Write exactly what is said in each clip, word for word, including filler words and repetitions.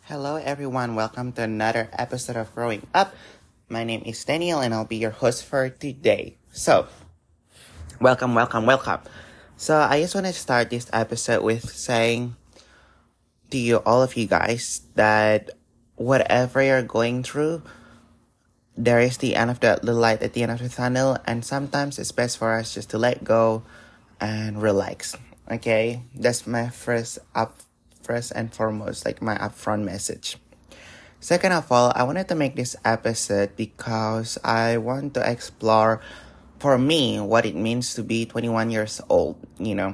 Hello, everyone. Welcome to another episode of Growing Up. My name is Daniel, and I'll be your host for today. So, welcome, welcome, welcome. So, I just want to start this episode with saying to you, all of you guys, that whatever you're going through, there is the end of the, the light at the end of the tunnel, and sometimes it's best for us just to let go and relax. Okay, that's my first up, first and foremost, like my upfront message. Second of all, I wanted to make this episode because I want to explore, for me, what it means to be twenty-one years old. You know,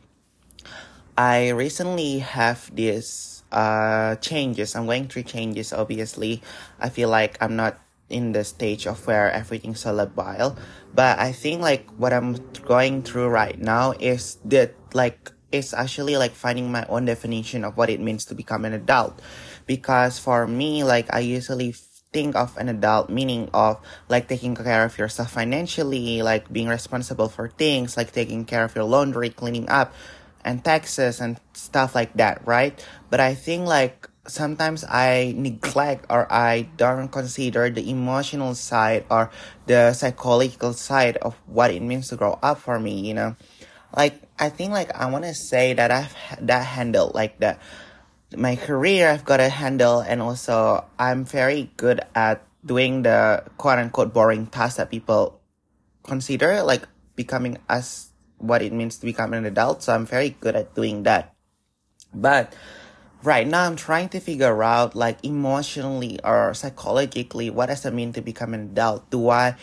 I recently have this uh changes. I'm going through changes. Obviously, I feel like I'm not in the stage of where everything's so labile, but I think like what I'm going through right now is that like it's actually like finding my own definition of what it means to become an adult. Because for me, like I usually think of an adult meaning of like taking care of yourself financially, like being responsible for things, like taking care of your laundry, cleaning up, and taxes and stuff like that, right? But I think like sometimes I neglect or I don't consider the emotional side or the psychological side of what it means to grow up for me, you know? Like, I think like I want to say that I've ha- that handled like that my career I've got to handle, and also I'm very good at doing the quote unquote boring tasks that people consider like becoming as what it means to become an adult. So I'm very good at doing that. But right now I'm trying to figure out like emotionally or psychologically what does it mean to become an adult. Do I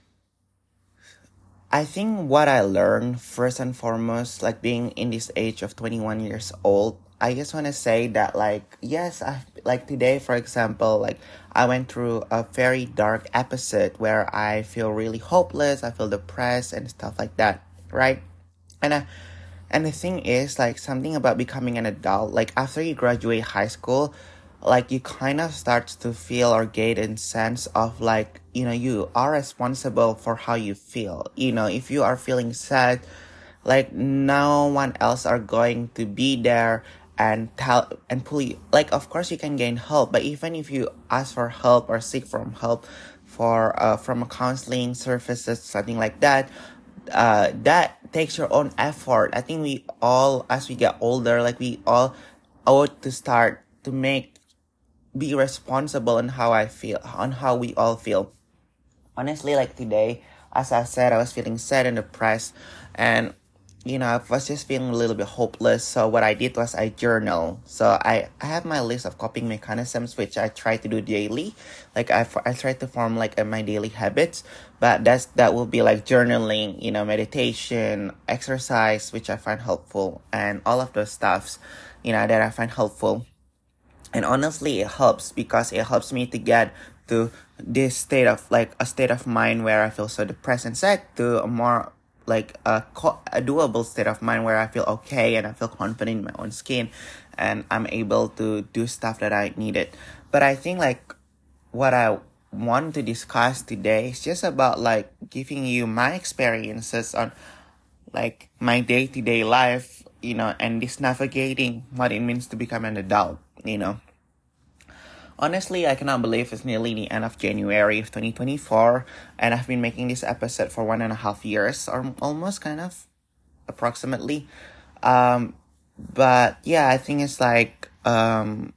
I think what I learned first and foremost, like being in this age of twenty-one years old, I just want to say that like, yes, I like today, for example, like I went through a very dark episode where I feel really hopeless, I feel depressed and stuff like that, right? And I, and the thing is like something about becoming an adult, like after you graduate high school, like you kind of start to feel or get a sense of like, you know, you are responsible for how you feel. You know, if you are feeling sad, like no one else are going to be there and tell and pull you. Like, of course you can gain help, but even if you ask for help or seek from help for uh from a counseling services, something like that, uh that takes your own effort. I think we all, as we get older, like we all owe to start to make be responsible on how I feel, on how we all feel. Honestly, like today, as I said, I was feeling sad and depressed, and you know, I was just feeling a little bit hopeless. So what I did was I journal. So I, I have my list of coping mechanisms, which I try to do daily. Like I, I try to form like uh, my daily habits, but that's, that will be like journaling, you know, meditation, exercise, which I find helpful, and all of those stuffs, you know, that I find helpful. And honestly, it helps because it helps me to get to this state of like a state of mind where I feel so depressed and sad to a more like a, co- a doable state of mind where I feel okay and I feel confident in my own skin and I'm able to do stuff that I needed. But I think like what I want to discuss today is just about like giving you my experiences on like my day-to-day life, you know, and this navigating what it means to become an adult, you know. Honestly, I cannot believe it's nearly the end of January of twenty twenty-four, and I've been making this episode for one and a half years, or almost kind of, approximately. Um, but yeah, I think it's like, um,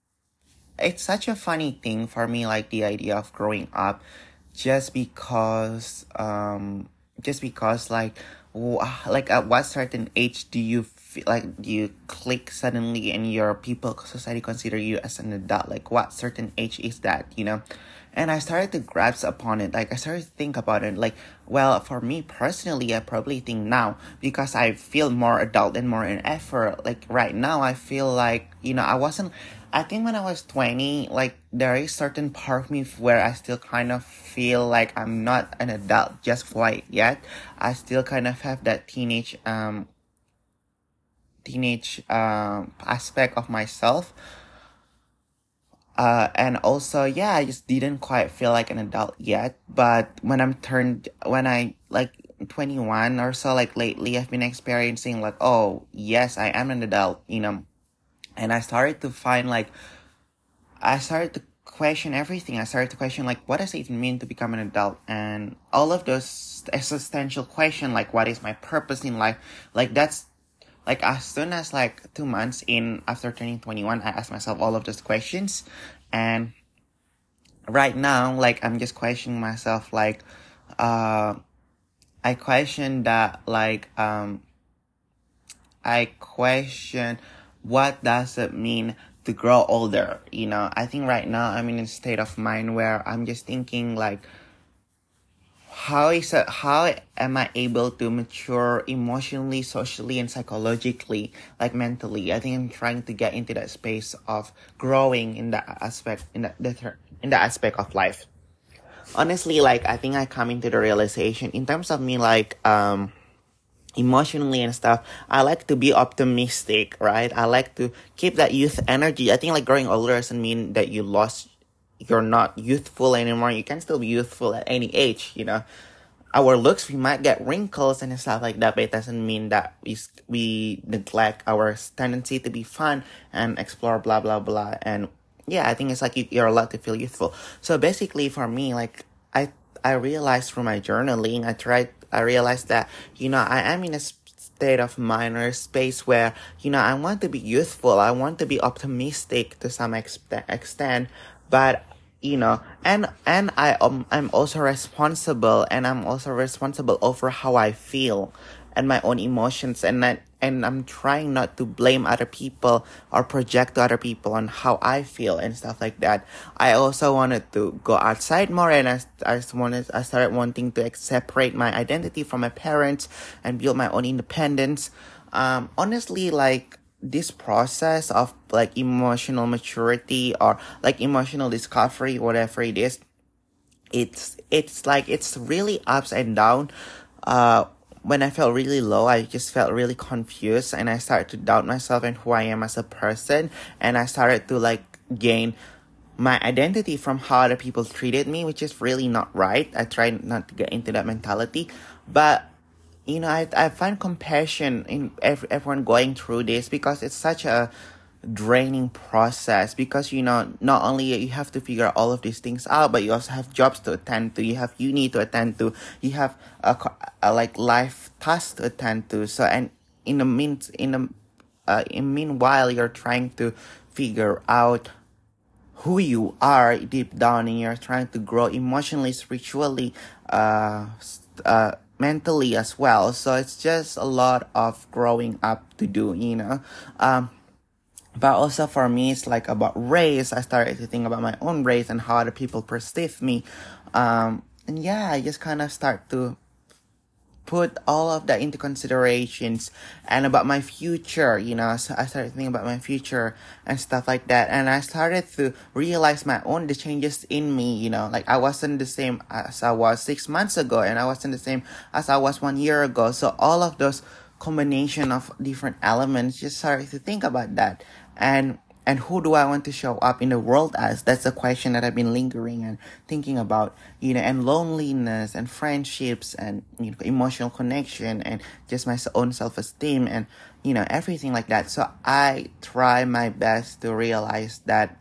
it's such a funny thing for me, like the idea of growing up, just because, um, just because like, w- like at what certain age do you feel like do you click suddenly and your people society consider you as an adult? Like what certain age is that, you know? And I started to grasp upon it. Like I started to think about it. Like, well, for me personally, I probably think now because I feel more adult and more in effort. Like right now, I feel like, you know, I wasn't. I think when I was twenty, like there is certain part of me where I still kind of feel like I'm not an adult just quite yet. I still kind of have that teenage um teenage um aspect of myself. Uh, and also, yeah, I just didn't quite feel like an adult yet. But when I'm turned, when I like twenty-one or so, like lately, I've been experiencing like, oh, yes, I am an adult, you know. And I started to find like I started to question everything. I started to question, like, what does it even mean to become an adult? And all of those existential questions, like, what is my purpose in life? Like, that's, like, as soon as, like, two months in after turning twenty-one, I asked myself all of those questions. And right now, like, I'm just questioning myself, like, uh, I question that, like, um, I question what does it mean to grow older. You know, I think right now I'm in a state of mind where I'm just thinking, like, how is it, how am I able to mature emotionally, socially, and psychologically, like mentally? I think I'm trying to get into that space of growing in that aspect, in that, in the aspect of life. Honestly, like, I think I come into the realization in terms of me, like, um, emotionally and stuff, I like to be optimistic, right? I like to keep that youth energy. I think, like, growing older doesn't mean that you lost, you're not youthful anymore. You can still be youthful at any age, you know. Our looks, we might get wrinkles and stuff like that, but it doesn't mean that we, we neglect our tendency to be fun and explore, blah, blah, blah. And yeah, I think it's like you, you're allowed to feel youthful. So basically for me, like, I, I realized through my journaling, I tried I realized that, you know, I am in a state of mind or space where, you know, I want to be youthful. I want to be optimistic to some extent, extent but, you know, and, and I, um, I'm also responsible, and I'm also responsible over how I feel and my own emotions. And that, and I'm trying not to blame other people or project to other people on how I feel and stuff like that. I also wanted to go outside more, and I, I wanted, I started wanting to separate my identity from my parents and build my own independence. Um, honestly, like, this process of, like, emotional maturity or, like, emotional discovery, whatever it is, it's, it's like, it's really ups and down. Uh, When I felt really low, I just felt really confused, and I started to doubt myself and who I am as a person. And I started to, like, gain my identity from how other people treated me, which is really not right. I tried not to get into that mentality. But, you know, I, I find compassion in every, everyone going through this, because it's such a draining process, because, you know, not only you have to figure all of these things out, but you also have jobs to attend to, you have uni to attend to, you have a, a like life task to attend to. So, and in the mean in the uh, in meanwhile, you're trying to figure out who you are deep down, and you're trying to grow emotionally, spiritually, uh uh mentally as well. So it's just a lot of growing up to do, you know. um But also for me, it's like about race. I started to think about my own race and how other people perceive me. Um, and yeah, I just kind of start to put all of that into considerations, and about my future, you know. So I started thinking about my future and stuff like that. And I started to realize my own, the changes in me, you know. Like, I wasn't the same as I was six months ago, and I wasn't the same as I was one year ago. So all of those combination of different elements, just started to think about that. And and who do I want to show up in the world as? That's a question that I've been lingering and thinking about, you know. And loneliness and friendships and, you know, emotional connection and just my own self-esteem and, you know, everything like that. So I try my best to realize that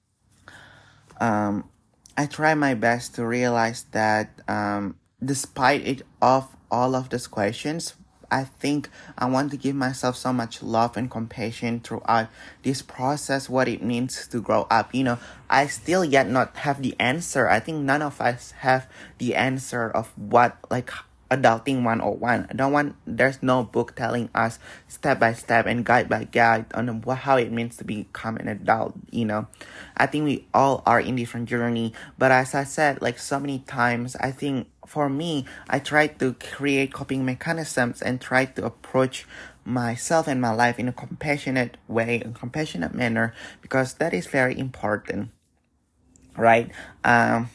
um I try my best to realize that um despite it of all of these questions, I think I want to give myself so much love and compassion throughout this process, what it means to grow up. You know, I still yet not have the answer. I think none of us have the answer of what, like, adulting one oh one. No one, there's no book telling us step by step and guide by guide on what, how it means to become an adult, you know. I think we all are in different journey. But as I said, like, so many times, I think for me, I try to create coping mechanisms and try to approach myself and my life in a compassionate way, a compassionate manner, because that is very important, right? Um,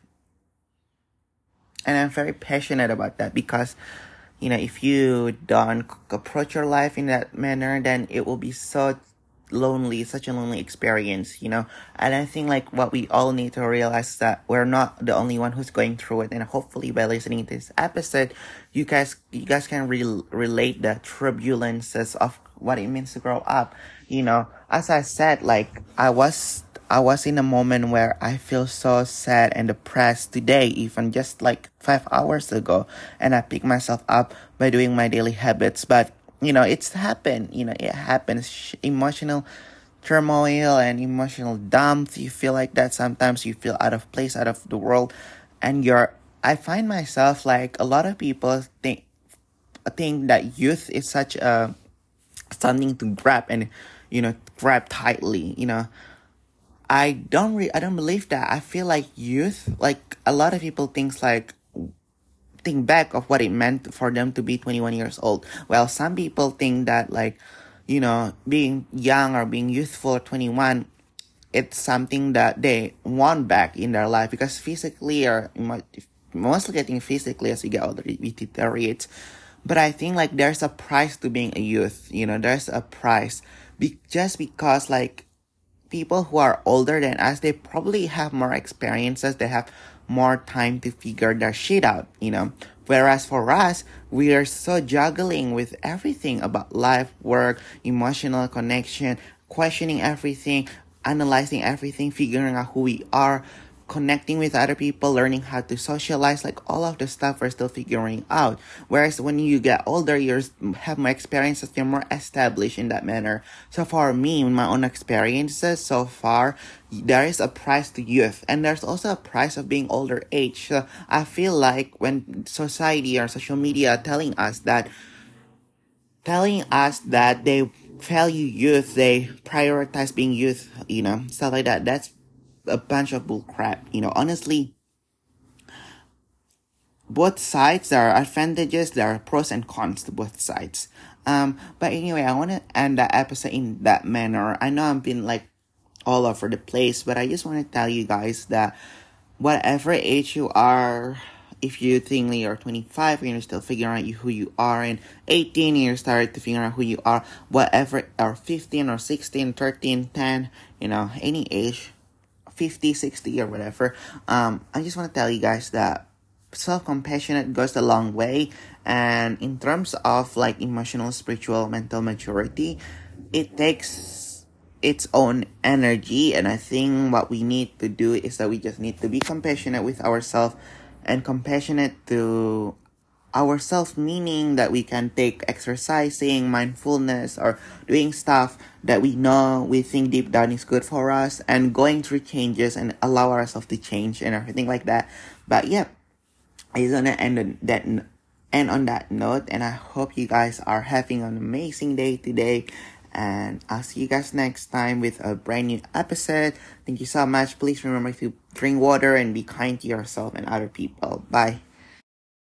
and I'm very passionate about that, because, you know, if you don't approach your life in that manner, then it will be so lonely, such a lonely experience, you know. And I think, like, what we all need to realize is that we're not the only one who's going through it. And hopefully by listening to this episode, you guys you guys can re- relate the turbulences of what it means to grow up. You know, as I said, like, I was I was in a moment where I feel so sad and depressed today, even just like five hours ago. And I pick myself up by doing my daily habits. But, you know, it's happened. You know, it happens. Emotional turmoil and emotional dump. You feel like that sometimes. You feel out of place, out of the world. And you're, I find myself like a lot of people think, think that youth is such a something to grab and, you know, grab tightly, you know. I don't re- I don't believe that. I feel like youth, like a lot of people thinks like think back of what it meant for them to be twenty-one years old. Well, some people think that like, you know, being young or being youthful at twenty-one, it's something that they want back in their life because physically or mostly getting physically as you get older, it deteriorates. But I think like there's a price to being a youth, you know, there's a price. Be- just because like people who are older than us, they probably have more experiences, they have more time to figure their shit out, you know. Whereas for us, we are so juggling with everything about life, work, emotional connection, questioning everything, analyzing everything, figuring out who we are, connecting with other people, learning how to socialize, like all of the stuff we're still figuring out. Whereas when you get older, you have more experiences, you're more established in that manner. So for me, in my own experiences so far, there is a price to youth and there's also a price of being older age. So I feel like when society or social media telling us that telling us that they value youth, they prioritize being youth, you know, stuff like that, that's a bunch of bull crap. You know, honestly, both sides, there are advantages, there are pros and cons to both sides. Um, but anyway, I want to end the episode in that manner. I know I've been like all over the place, but I just want to tell you guys that whatever age you are, if you think you're twenty-five and you're still figuring out who you are, and eighteen you're starting to figure out who you are, whatever, or fifteen or sixteen, thirteen, ten, you know, any age, fifty, sixty or whatever, um, I just want to tell you guys that self-compassionate goes a long way. And in terms of like emotional, spiritual, mental maturity, it takes its own energy. And I think what we need to do is that we just need to be compassionate with ourselves and compassionate to ourselves, meaning that we can take exercising, mindfulness, or doing stuff that we know, we think deep down is good for us, and going through changes and allow ourselves to change and everything like that. But yeah, I just want to end on that, end on that note, and I hope you guys are having an amazing day today. And I'll see you guys next time with a brand new episode. Thank you so much. Please remember to drink water and be kind to yourself and other people. Bye.